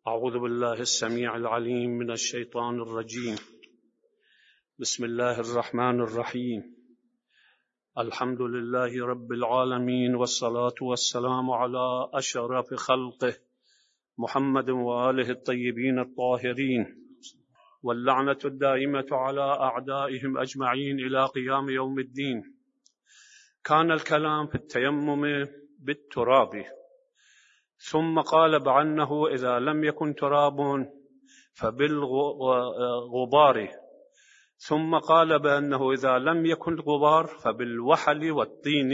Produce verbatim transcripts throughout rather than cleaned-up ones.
أعوذ بالله السميع العليم من الشيطان الرجيم. بسم الله الرحمن الرحيم. الحمد لله رب العالمين، والصلاة والسلام على أشرف خلقه محمد وآله الطيبين الطاهرين، واللعنة الدائمة على أعدائهم أجمعين إلى قيام يوم الدين. كان الكلام في التيمم بالتراب، ثم قال بأنه إذا لم يكن تراب فبالغبار، ثم قال بأنه إذا لم يكن غبار فبالوحل والطين،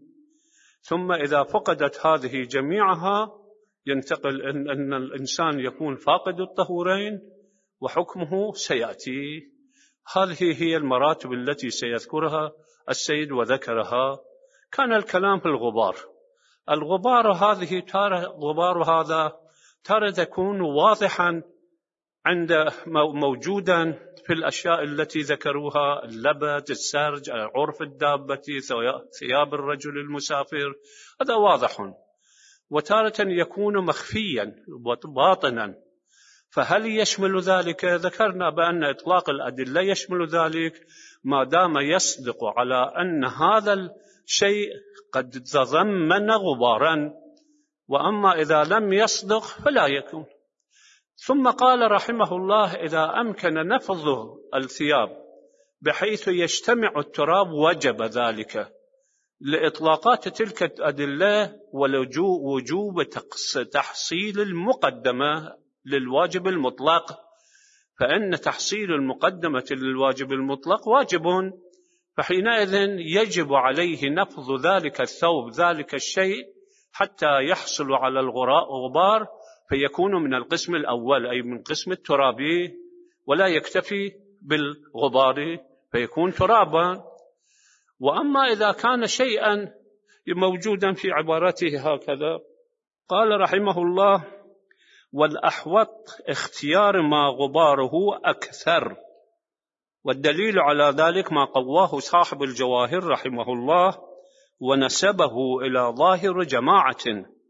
ثم إذا فقدت هذه جميعها ينتقل أن, أن الإنسان يكون فاقد الطهورين وحكمه سيأتي. هذه هي المراتب التي سيذكرها السيد وذكرها. كان الكلام في الغبار. الغبار هذه تارة غبار هذا تارة تكون واضحا عند موجودا في الأشياء التي ذكروها: اللبد، السرج، عرف الدابة، ثياب الرجل المسافر، هذا واضح. وتارة يكون مخفيا باطنا. فهل يشمل ذلك؟ ذكرنا بأن إطلاق الأدلة يشمل ذلك ما دام يصدق على أن هذا الشيء قد تضمن غبارا، وأما إذا لم يصدق فلا يكون. ثم قال رحمه الله: إذا أمكن نفض الثياب بحيث يجتمع التراب وجب ذلك، لإطلاقات تلك الأدلة ووجوب تحصيل المقدمة للواجب المطلق، فإن تحصيل المقدمة للواجب المطلق واجب، فحينئذ يجب عليه نفض ذلك الثوب ذلك الشيء حتى يحصل على الغبار، فيكون من القسم الأول أي من قسم التراب، ولا يكتفي بالغبار فيكون ترابا. وأما إذا كان شيئا موجودا في عبارته هكذا، قال رحمه الله: والأحوط اختيار ما غباره أكثر. والدليل على ذلك ما قواه صاحب الجواهر رحمه الله ونسبه إلى ظاهر جماعة،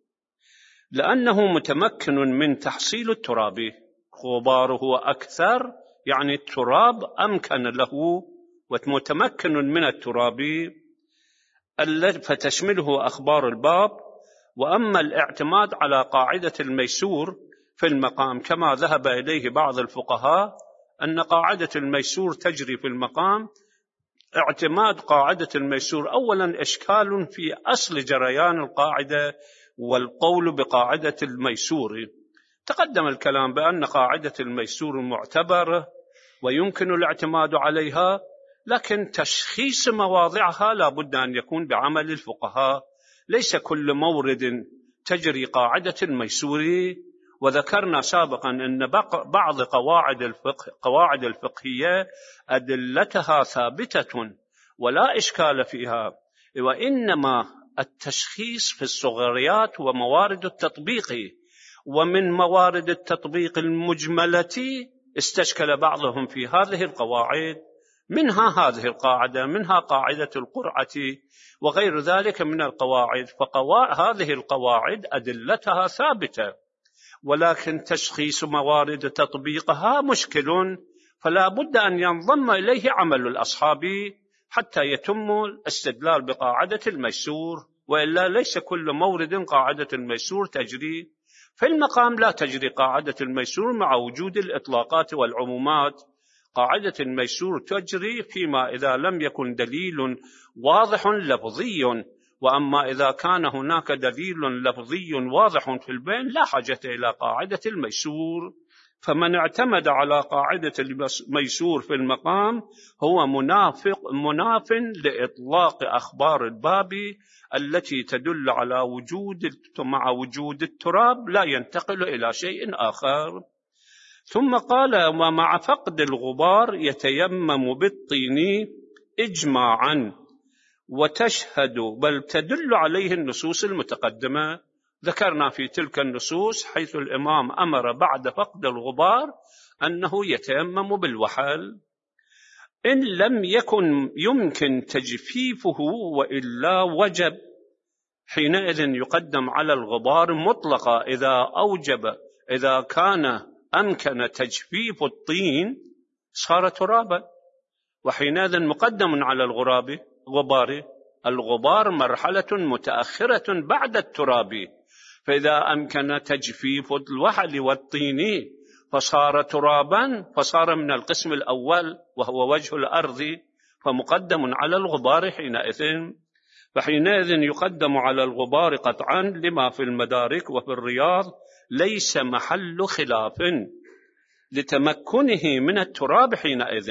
لأنه متمكن من تحصيل التراب. غباره أكثر يعني التراب أمكن له ومتمكن من التراب، فتشمله أخبار الباب. وأما الاعتماد على قاعدة الميسور في المقام كما ذهب إليه بعض الفقهاء، أن قاعدة الميسور تجري في المقام، اعتماد قاعدة الميسور أولا إشكال في أصل جريان القاعدة والقول بقاعدة الميسور. تقدم الكلام بأن قاعدة الميسور معتبرة ويمكن الاعتماد عليها، لكن تشخيص مواضعها لا بد أن يكون بعمل الفقهاء، ليس كل مورد تجري قاعدة الميسور. وذكرنا سابقا أن بعض قواعد الفقه قواعد الفقهية أدلتها ثابتة ولا إشكال فيها، وإنما التشخيص في الصغريات وموارد التطبيق. ومن موارد التطبيق المجملة استشكل بعضهم في هذه القواعد، منها هذه القاعدة، منها قاعدة القرعة وغير ذلك من القواعد. فهذه القواعد أدلتها ثابتة، ولكن تشخيص موارد تطبيقها مشكل، فلا بد أن ينضم إليه عمل الأصحاب حتى يتم الاستدلال بقاعدة الميسور، وإلا ليس كل مورد قاعدة الميسور تجري. في المقام لا تجري قاعدة الميسور مع وجود الإطلاقات والعمومات. قاعدة الميسور تجري فيما إذا لم يكن دليل واضح لفظي، وأما إذا كان هناك دليل لفظي واضح في البين لا حاجة إلى قاعدة الميسور. فمن اعتمد على قاعدة الميسور في المقام هو منافق مناف لإطلاق أخبار الباب التي تدل على وجود مع وجود التراب لا ينتقل إلى شيء آخر. ثم قال: ومع فقد الغبار يتيمم بالطين إجماعا، وتشهد بل تدل عليه النصوص المتقدمة. ذكرنا في تلك النصوص حيث الإمام أمر بعد فقد الغبار أنه يتيمم بالوحل، إن لم يكن يمكن تجفيفه وإلا وجب، حينئذ يقدم على الغبار مطلقا إذا أوجب إذا كان أمكن تجفيف الطين صار ترابا، وحينئذ مقدم على الغراب غبار. الغبار مرحلة متأخرة بعد التراب، فإذا أمكن تجفيف الوحل والطين فصار ترابا، فصار من القسم الأول وهو وجه الأرض، فمقدم على الغبار حينئذ. فحينئذ يقدم على الغبار قطعا لما في المدارك وفي الرياض ليس محل خلاف لتمكنه من التراب حينئذ،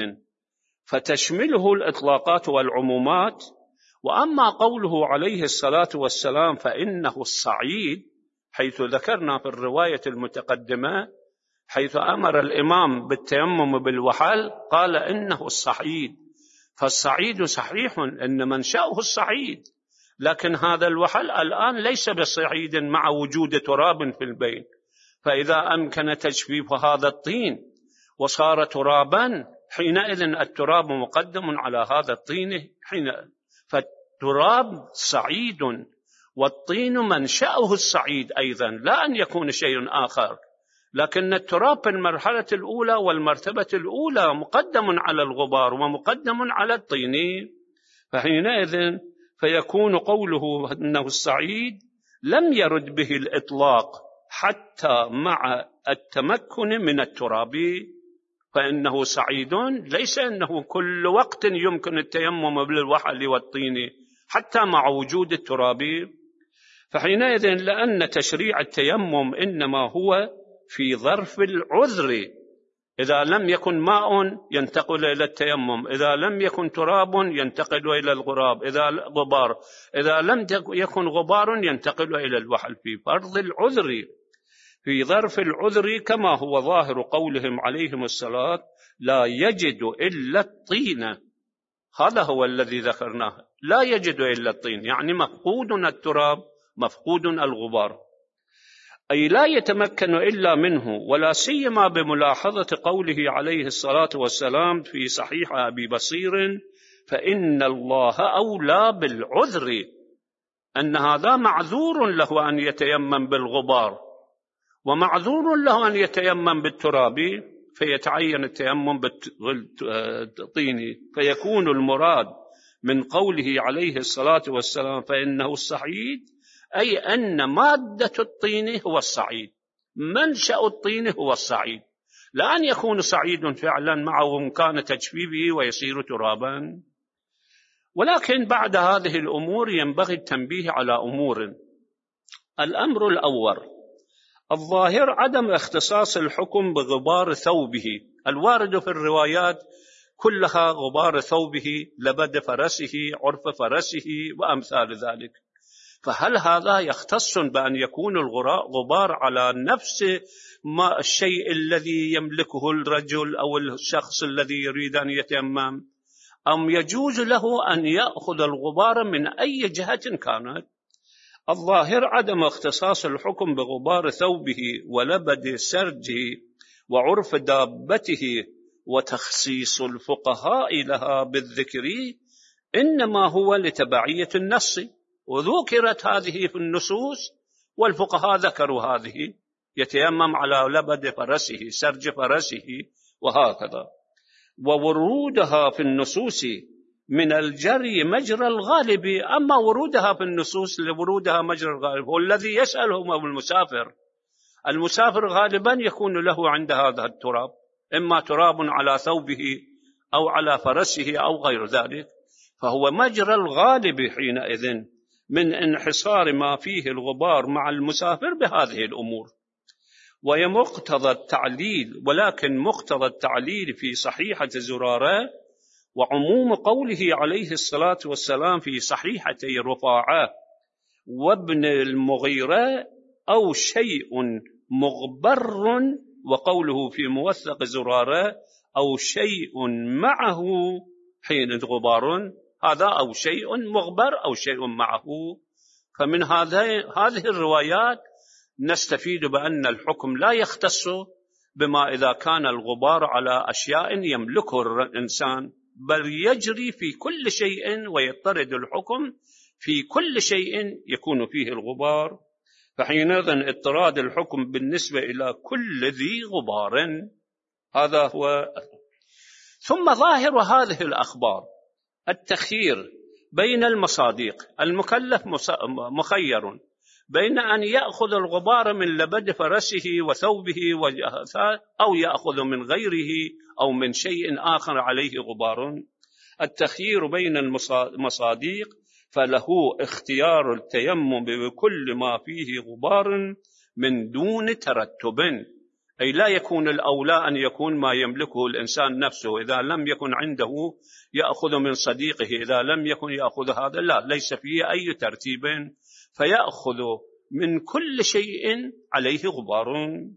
فتشمله الإطلاقات والعمومات. وأما قوله عليه الصلاة والسلام فإنه الصعيد، حيث ذكرنا في الرواية المتقدمة حيث أمر الإمام بالتيمم بالوحل قال إنه الصعيد، فالصعيد صحيح إن منشأه الصعيد، لكن هذا الوحل الآن ليس بصعيد مع وجود تراب في البين، فإذا أمكن تجفيف هذا الطين وصار ترابا حينئذ التراب مقدم على هذا الطين حين، فالتراب صعيد والطين منشأه الصعيد أيضا، لا أن يكون شيء آخر، لكن التراب في المرحلة الأولى والمرتبة الأولى مقدم على الغبار ومقدم على الطين، فحينئذ فيكون قوله أنه الصعيد لم يرد به الإطلاق حتى مع التمكن من التراب، فإنه صعيد ليس أنه كل وقت يمكن التيمم بالوحل والطين حتى مع وجود التراب. فحينئذ لأن تشريع التيمم إنما هو في ظرف العذر، إذا لم يكن ماء ينتقل إلى التيمم، إذا لم يكن تراب ينتقل إلى الغراب، إذا غبار إذا لم يكن غبار ينتقل إلى الوحل، في فرض العذر في ظرف العذر، كما هو ظاهر قولهم عليهم الصلاة لا يجد إلا الطين. هذا هو الذي ذكرناه، لا يجد إلا الطين، يعني مفقود التراب مفقود الغبار، أي لا يتمكن إلا منه، ولا سيما بملاحظة قوله عليه الصلاة والسلام في صحيح أبي بصير فإن الله أولى بالعذر، أن هذا معذور له أن يتيمم بالغبار ومعذور له أن يتيمم بالتراب، فيتعين التيمم بالطين، فيكون المراد من قوله عليه الصلاة والسلام فإنه الصعيد أي أن مادة الطين هو الصعيد، منشأ الطين هو الصعيد، لا أن يكون صعيد فعلا معه إمكان تجفيفه ويصير ترابا. ولكن بعد هذه الأمور ينبغي التنبيه على أمور. الأمر الأول الظاهر عدم اختصاص الحكم بغبار ثوبه، الوارد في الروايات كلها غبار ثوبه، لبد فرسه، عرف فرسه وأمثال ذلك، فهل هذا يختص بأن يكون الغبار على نفس ما الشيء الذي يملكه الرجل أو الشخص الذي يريد أن يتيمم، أم يجوز له أن يأخذ الغبار من أي جهة كانت؟ الظاهر عدم اختصاص الحكم بغبار ثوبه ولبد سرجه وعرف دابته وتخصيص الفقهاء لها بالذكر إنما هو لتبعية النص، وذكرت هذه في النصوص والفقهاء ذكروا هذه، يتيمم على لبد فرسه سرج فرسه وهكذا، وورودها في النصوص من الجري مجرى الغالب. أما ورودها في النصوص لورودها مجرى الغالب هو الذي يسألهم أو المسافر، المسافر غالبا يكون له عند هذا التراب، إما تراب على ثوبه أو على فرسه أو غير ذلك، فهو مجرى الغالب حينئذ من انحصار ما فيه الغبار مع المسافر بهذه الأمور. ويمقتضى التعليل، ولكن مقتضى التعليل في صحيحة زرارة وعموم قوله عليه الصلاة والسلام في صحيحتي رفاعة وابن المغيرة أو شيء مغبر، وقوله في موثق زرارة أو شيء معه حين غبار، هذا أو شيء مغبر أو شيء معه. فمن هذه الروايات نستفيد بأن الحكم لا يختص بما إذا كان الغبار على أشياء يملكه الإنسان، بل يجري في كل شيء ويضطرد الحكم في كل شيء يكون فيه الغبار. فحينئذ اضطراد الحكم بالنسبة إلى كل ذي غبار. هذا هو. ثم ظاهر هذه الأخبار التخيير بين المصادق. المكلف مخير بين أن يأخذ الغبار من لبد فرسه وثوبه أو يأخذ من غيره أو من شيء آخر عليه غبار. التخيير بين المصادق فله اختيار التيمم بكل ما فيه غبار من دون ترتب، أي لا يكون الأولى أن يكون ما يملكه الإنسان نفسه، إذا لم يكن عنده يأخذ من صديقه، إذا لم يكن يأخذ هذا، لا، ليس فيه أي ترتيب، فيأخذ من كل شيء عليه غبار.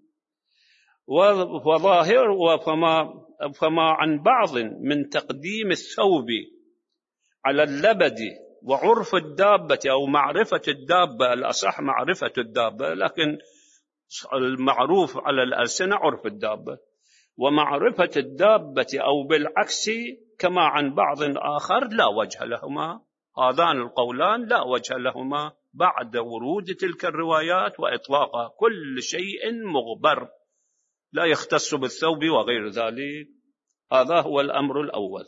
وظاهر وفما فما عن بعض من تقديم الثوب على اللبد وعرف الدابة أو معرفة الدابة، الأصح معرفة الدابة، لكن المعروف على الألسنة عرف الدابة، ومعرفة الدابة أو بالعكس كما عن بعض آخر لا وجه لهما. هذان القولان لا وجه لهما بعد ورود تلك الروايات وإطلاق كل شيء مغبر لا يختص بالثوب وغير ذلك. هذا هو الأمر الأول.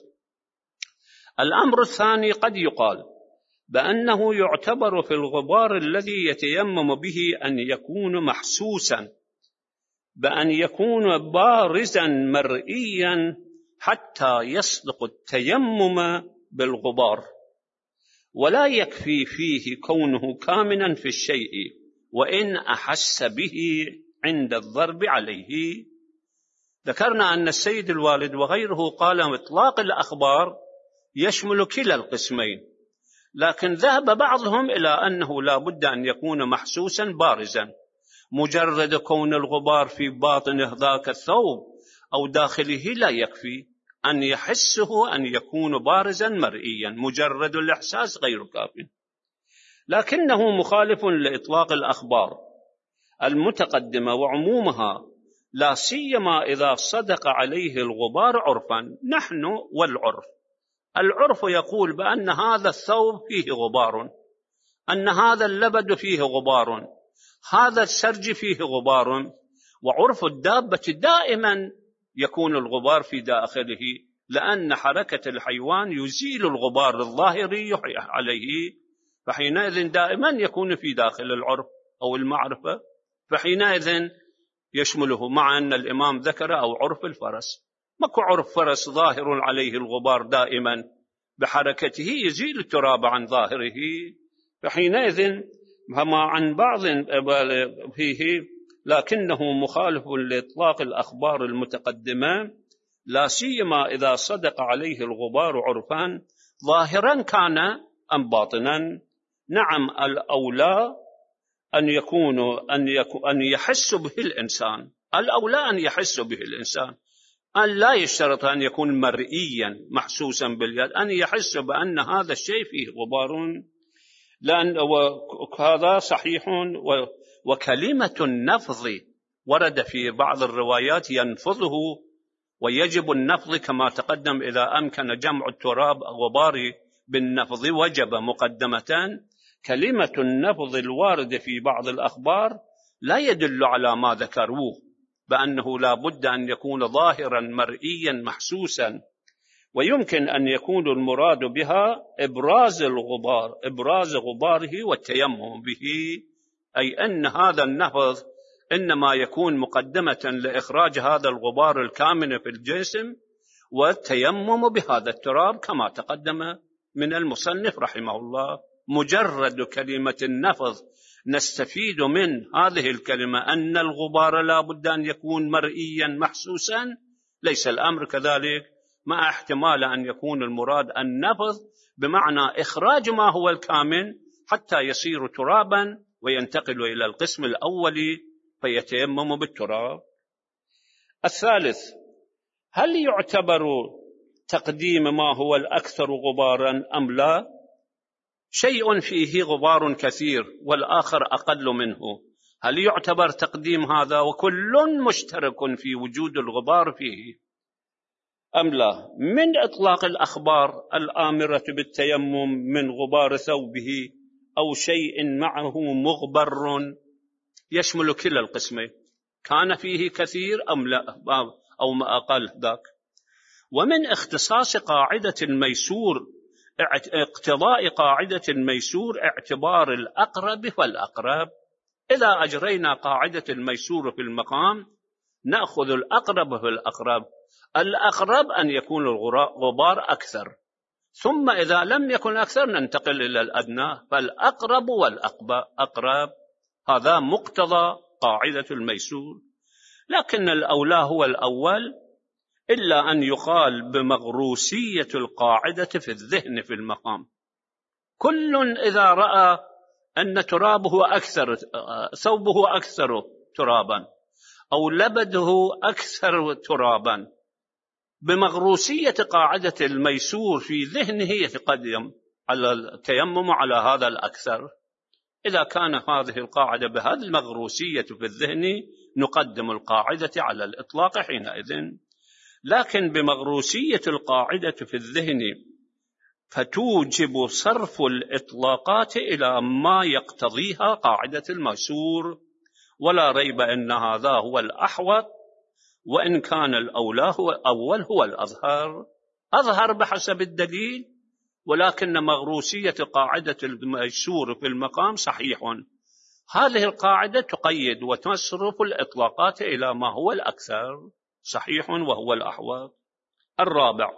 الأمر الثاني قد يقال بأنه يعتبر في الغبار الذي يتيمم به أن يكون محسوسا، بأن يكون بارزا مرئيا حتى يصدق التيمم بالغبار، ولا يكفي فيه كونه كامنا في الشيء وإن أحس به عند الضرب عليه. ذكرنا أن السيد الوالد وغيره قال إطلاق الأخبار يشمل كلا القسمين، لكن ذهب بعضهم إلى أنه لا بد أن يكون محسوسا بارزا. مجرد كون الغبار في باطنه ذاك الثوب أو داخله لا يكفي، أن يحسه أن يكون بارزا مرئيا، مجرد الإحساس غير كاف. لكنه مخالف لإطلاق الأخبار المتقدمة وعمومها، لا سيما إذا صدق عليه الغبار عرفا. نحن والعرف، العرف يقول بأن هذا الثوب فيه غبار، أن هذا اللبد فيه غبار، هذا السرج فيه غبار. وعرف الدابة دائما يكون الغبار في داخله، لأن حركة الحيوان يزيل الغبار الظاهري عليه، فحينئذ دائما يكون في داخل العرف أو المعرفة، فحينئذ يشمله. مع أن الإمام ذكر أو عرف الفرس، ماكو عرف فرس ظاهر عليه الغبار دائما بحركته يزيل التراب عن ظاهره، فحينئذ فما عن بعض فيه، لكنه مخالف لإطلاق الأخبار المتقدمة، لا سيما إذا صدق عليه الغبار عرفان ظاهرا كان أم باطنا. نعم، الأولى أن يكون أن يكون أن يحس به الإنسان، الأولى أن يحس به الإنسان، أن لا يشترط أن يكون مرئيا محسوسا باليد، أن يحس بأن هذا الشيء فيه غبار، لأن هذا صحيح. وكلمة النفض ورد في بعض الروايات ينفضه، ويجب النفض كما تقدم، إذا أمكن جمع التراب غبار بالنفض وجب مقدمة. كلمة النفض الواردة في بعض الأخبار لا يدل على ما ذكروه بأنه لا بد أن يكون ظاهرا مرئيا محسوسا، ويمكن أن يكون المراد بها إبراز الغبار، إبراز غباره والتيمم به، أي أن هذا النفض إنما يكون مقدمة لإخراج هذا الغبار الكامن في الجسم والتيمم بهذا التراب كما تقدم من المصنف رحمه الله. مجرد كلمة النفض نستفيد من هذه الكلمة أن الغبار لا بد أن يكون مرئيا محسوسا، ليس الأمر كذلك، مع احتمال أن يكون المراد النفض بمعنى إخراج ما هو الكامن حتى يصير ترابا وينتقل إلى القسم الأول فيتيمم بالتراب. الثالث، هل يعتبر تقديم ما هو الأكثر غبارا أم لا؟ شيء فيه غبار كثير والآخر أقل منه، هل يعتبر تقديم هذا وكل مشترك في وجود الغبار فيه أم لا؟ من إطلاق الأخبار الآمرة بالتيمم من غبار ثوبه أو شيء معه مغبر يشمل كلا القسمين، كان فيه كثير أم لا أو ما أقل ذاك. ومن اختصاص قاعدة الميسور اقتضاء قاعدة الميسور اعتبار الأقرب والأقرب. إذا أجرينا قاعدة الميسور في المقام نأخذ الأقرب في الأقرب، الأقرب أن يكون الغبار أكثر، ثم إذا لم يكن أكثر ننتقل إلى الأدنى، فالأقرب والأقرب هذا مقتضى قاعدة الميسور. لكن الأولى هو الأول، إلا أن يقال بمغروسية القاعدة في الذهن في المقام. كل إذا رأى أن ترابه أكثر، ثوبه أكثر ترابا أو لبده أكثر ترابا، بمغروسية قاعدة الميسور في ذهنه يتقدم على التيمم على هذا الأكثر. إذا كان هذه القاعدة بهذه المغروسية في الذهن نقدم القاعدة على الإطلاق حينئذ. لكن بمغروسية القاعدة في الذهن فتوجب صرف الإطلاقات إلى ما يقتضيها قاعدة الميسور، ولا ريب أن هذا هو الأحوط، وإن كان الأولى هو أول هو الأظهر أظهر بحسب الدليل، ولكن مغروسية قاعدة الميسور في المقام صحيح. هذه القاعدة تقيد وتصرف الإطلاقات إلى ما هو الأكثر، صحيح وهو الأحوط. الرابع،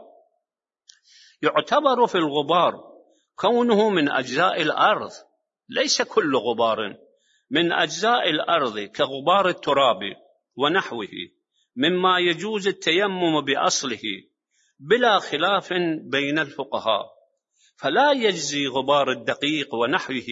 يعتبر في الغبار كونه من أجزاء الأرض، ليس كل غبار، من أجزاء الأرض كغبار التراب ونحوه مما يجوز التيمم بأصله بلا خلاف بين الفقهاء، فلا يجزي غبار الدقيق ونحوه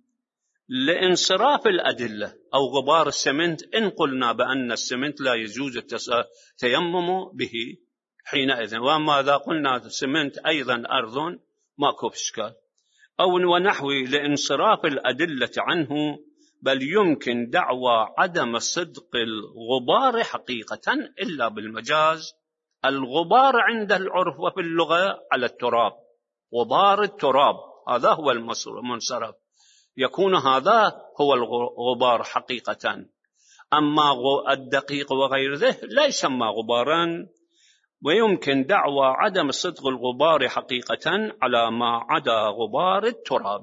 لانصراف الأدلة، أو غبار السمنت إن قلنا بأن السمنت لا يجوز التيمم به حينئذ، وما إذا قلنا السمنت أيضا أرض ماكو إشكال، أو ونحو لانصراف الأدلة عنه، بل يمكن دعوى عدم صدق الغبار حقيقة إلا بالمجاز. الغبار عند العرف وفي اللغة على التراب، غبار التراب هذا هو المنصرف، يكون هذا هو الغبار حقيقة. أما الدقيق وغير ذه لا يسمى غبارا، ويمكن دعوى عدم صدق الغبار حقيقة على ما عدا غبار التراب،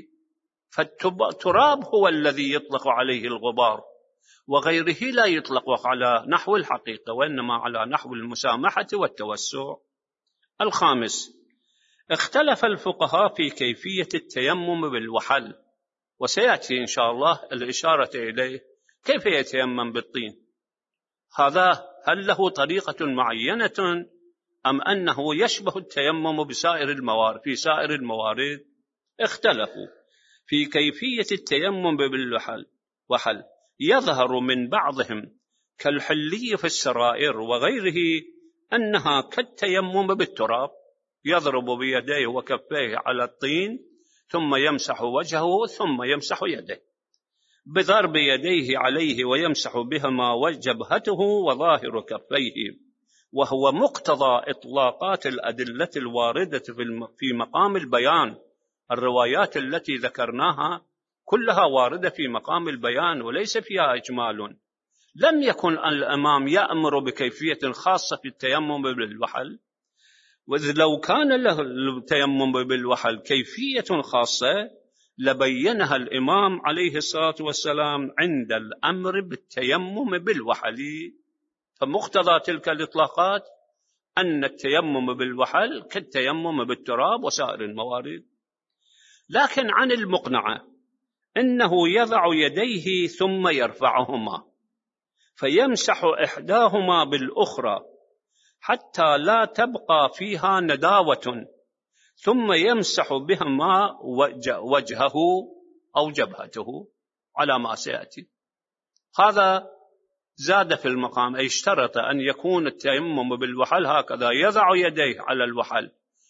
فالتراب هو الذي يطلق عليه الغبار، وغيره لا يطلق على نحو الحقيقة، وإنما على نحو المسامحة والتوسع. الخامس، اختلف الفقهاء في كيفية التيمم بالوحل، وسيأتي إن شاء الله الإشارة إليه، كيف يتيمم بالطين؟ هذا هل له طريقة معينة أم أنه يشبه التيمم بسائر الموارد في سائر الموارد؟ اختلفوا في كيفية التيمم بالوحل، وحل يظهر من بعضهم كالحلي في السرائر وغيره أنها كالتيمم بالتراب، يضرب بيديه وكفيه على الطين ثم يمسح وجهه ثم يمسح يديه، بضرب يديه عليه ويمسح بهما وجبهته وظاهر كفيه، وهو مقتضى إطلاقات الأدلة الواردة في مقام البيان. الروايات التي ذكرناها كلها واردة في مقام البيان وليس فيها إجمال. لم يكن الإمام يأمر بكيفية خاصة في التيمم بالوحل، وإذ لو كان له التيمم بالوحل كيفية خاصة لبينها الإمام عليه الصلاة والسلام عند الأمر بالتيمم بالوحل. فمقتضى تلك الإطلاقات أن التيمم بالوحل كالتيمم بالتراب وسائر الموارد. لكن عن المقنعة إنه يضع يديه ثم يرفعهما فيمسح إحداهما بالأخرى حتى لا تبقى فيها نداوة، ثم يمسح بهما وجهه أو جبهته على ما سيأتي. هذا زاد في المقام، أي اشترط أن يكون التيمم بالوحل هكذا، يضع يديه على الوحل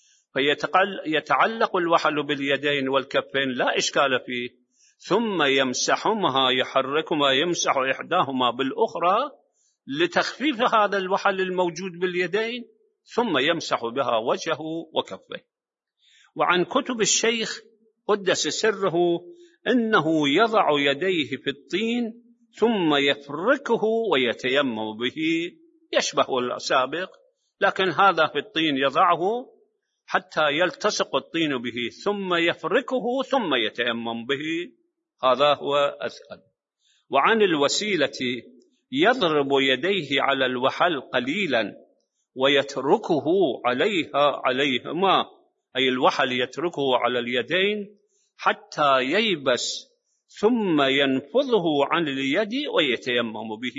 فيتعلق الوحل باليدين والكفين لا إشكال فيه، ثم يمسحهما يحركهما يمسح إحداهما بالأخرى لتخفيف هذا الوحل الموجود باليدين، ثم يمسح بها وجهه وكفيه. وعن كتب الشيخ قدس سره إنه يضع يديه في الطين ثم يفركه ويتيمم به، يشبه السابق، لكن هذا في الطين يضعه حتى يلتصق الطين به ثم يفركه ثم يتيمم به، هذا هو أسهل. وعن الوسيلة يضرب يديه على الوحل قليلا ويتركه عليها عليهما، أي الوحل يتركه على اليدين حتى ييبس ثم ينفضه عن اليد ويتيمم به.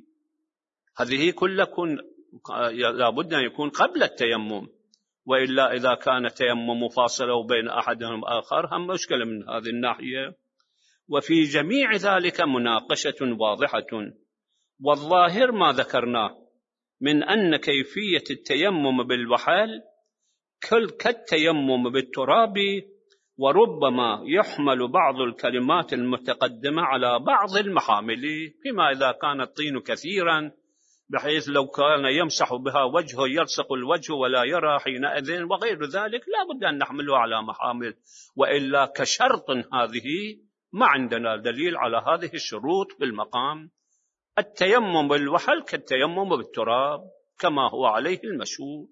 هذه كلها لابد أن يكون قبل التيمم، وإلا إذا كان التيمم فاصله بين أحدهم آخر هم مشكلة من هذه الناحية. وفي جميع ذلك مناقشة واضحة، والظاهر ما ذكرناه من أن كيفية التيمم بالوحل كالتيمم بالتراب، وربما يحمل بعض الكلمات المتقدمة على بعض المحامل، فيما إذا كان الطين كثيرا بحيث لو كان يمسح بها وجهه يلصق الوجه ولا يرى حينئذ وغير ذلك، لا بد أن نحمله على محامل، وإلا كشرط هذه ما عندنا دليل على هذه الشروط في المقام. التيمم بالوحل كالتيمم بالتراب كما هو عليه المشهور.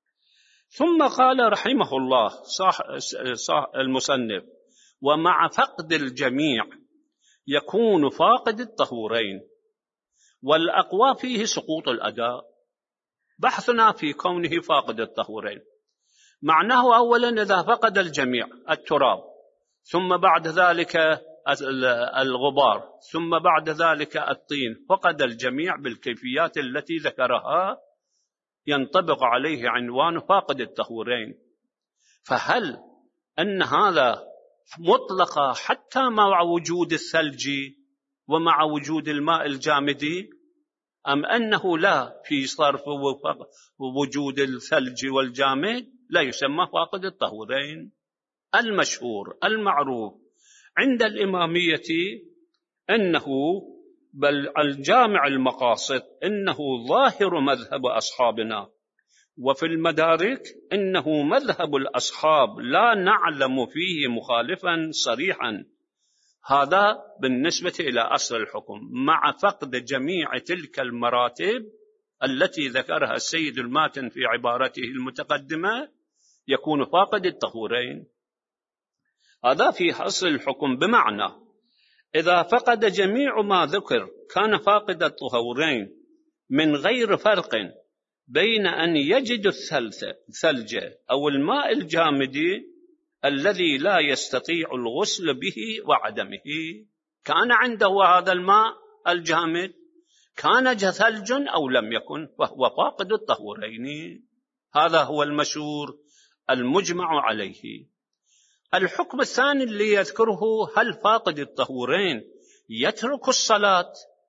ثم قال رحمه الله صح صح المصنف: ومع فقد الجميع يكون فاقد الطهورين، والأقوى فيه سقوط الأداء. بحثنا في كونه فاقد الطهورين معناه أولا إذا فقد الجميع التراب، ثم بعد ذلك الغبار، ثم بعد ذلك الطين، فقد الجميع بالكيفيات التي ذكرها، ينطبق عليه عنوان فاقد الطهورين. فهل أن هذا مطلقة حتى مع وجود الثلج ومع وجود الماء الجامد، أم أنه لا في صرف وجود الثلج والجامد لا يسمى فاقد الطهورين؟ المشهور المعروف عند الإمامية أنه بل الجامع المقاصد إنه ظاهر مذهب أصحابنا، وفي المدارك إنه مذهب الأصحاب لا نعلم فيه مخالفا صريحا. هذا بالنسبة إلى أصل الحكم، مع فقد جميع تلك المراتب التي ذكرها السيد الماتن في عبارته المتقدمة يكون فاقد الطهورين. هذا في أصل الحكم، بمعنى إذا فقد جميع ما ذكر كان فاقد الطهورين من غير فرق بين أن يجد الثلج أو الماء الجامد الذي لا يستطيع الغسل به وعدمه. كان عنده هذا الماء الجامد، كان ثلج أو لم يكن، فهو فاقد الطهورين. هذا هو المشهور المجمع عليه. الحكم الثاني اللي يذكره: هل فاقد الطهورين يترك الصلاة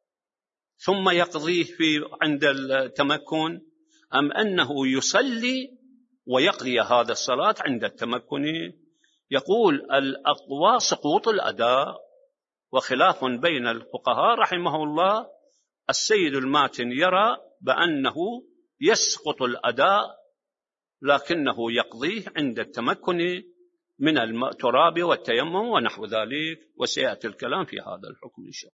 ثم يقضيه في عند التمكن، أم أنه يصلي ويقضي هذا الصلاة عند التمكن؟ يقول الأقوى سقوط الأداء، وخلاف بين الفقهاء رحمه الله. السيد الماتن يرى بأنه يسقط الأداء لكنه يقضيه عند التمكن من التراب والتيمم ونحو ذلك، وسيأتي الكلام في هذا الحكم إن شاء الله.